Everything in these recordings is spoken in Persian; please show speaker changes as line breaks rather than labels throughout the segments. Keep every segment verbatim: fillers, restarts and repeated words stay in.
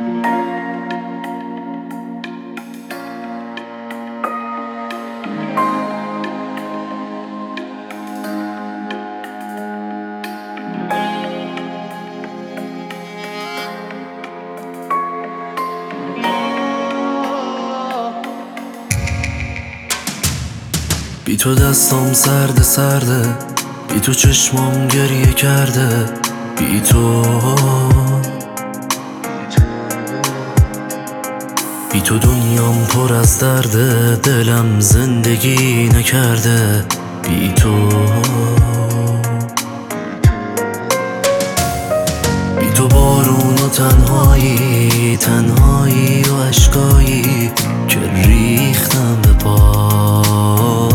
بی تو دستام سرده سرده، بی تو چشمام گریه کرده، بی تو بی تو دنیام پر از درده، دلم زندگی نکرده، بی تو بی تو بارون و تنهایی، تنهایی و عشقایی که ریختم به پات.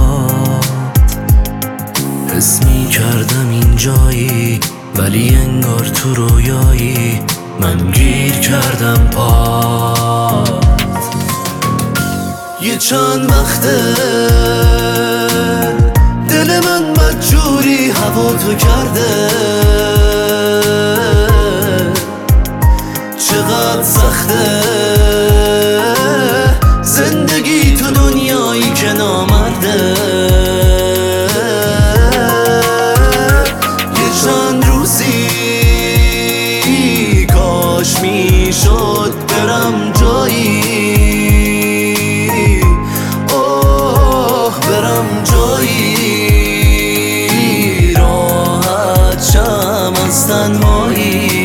حس می کردم این جایی، ولی انگار تو رویایی من گیر کردم پات. یه چند وقته دل من مجبوری هوا تو کرده، چقدر سخته زندگی تو دنیایی که نامرده. یه چند روزی کاش میشد برم جایی، اوه برم جایی راحت شم از تنهایی.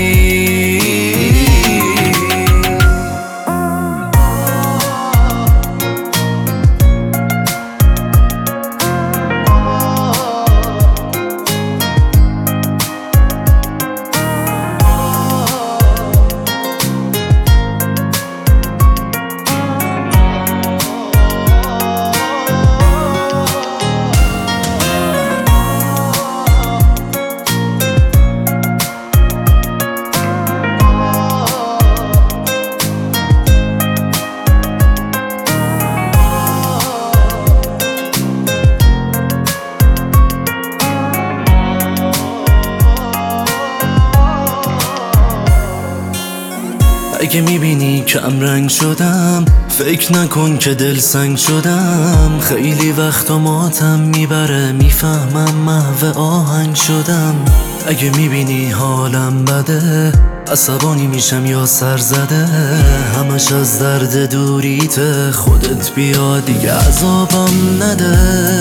اگه میبینی کم رنگ شدم، فکر نکن که دل سنگ شدم. خیلی وقتا ماتم میبره، میفهمم محو آهنگ شدم. اگه میبینی حالم بده، عصبانی میشم یا سر زده، همش از درد دوریت. خودت بیا دیگه عذابم نده،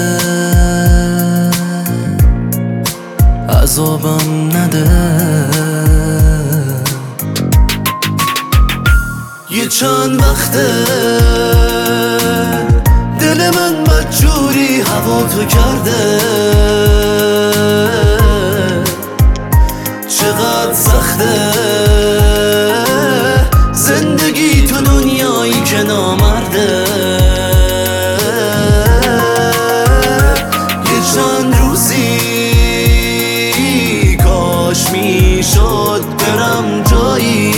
عذابم نده. یه چند وقته دل من مجبوری هوا تو کرده، چقدر سخته زندگی تو دنیایی که نامرده. یه چند روزی کاش میشد برم جایی،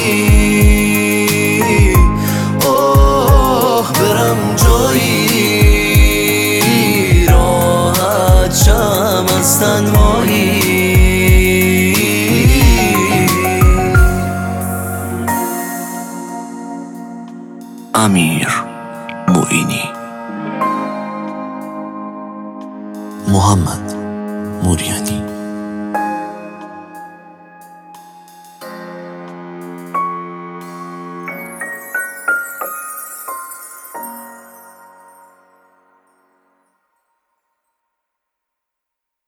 برم جایی راحت شم از تنهایی. امیر معینی. محمد موریان.